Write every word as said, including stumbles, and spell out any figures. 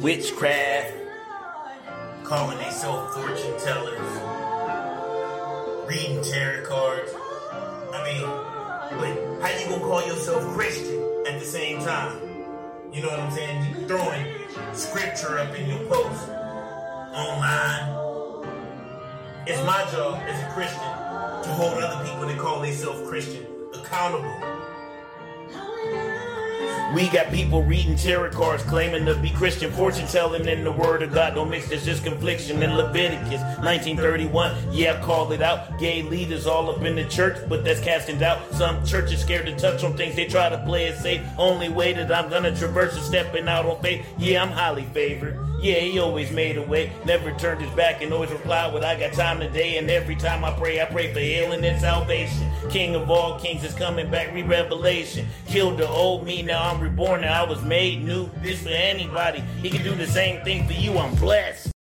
witchcraft, calling themselves fortune tellers, reading tarot cards. I mean, but how you gonna call yourself Christian at the same time? You know what I'm saying? You throwing scripture up in your post online. It's my job as a Christian to hold other people that call themselves Christian accountable. We got people reading tarot cards claiming to be Christian, fortune telling in the word of God. Don't mix, there's just confliction in Leviticus nineteen thirty-one. Yeah, I called it out. Gay leaders all up in the church, but that's casting doubt. Some churches scared to touch on things, they try to play it safe. Only way that I'm gonna traverse is stepping out on faith. Yeah, I'm highly favored. Yeah, he always made a way, never turned his back and always replied with, I got time today. And every time I pray, I pray for healing and salvation. King of all kings is coming back, re-revelation. Killed the old me, now I'm reborn, now I was made new. This for anybody, he can do the same thing for you, I'm blessed.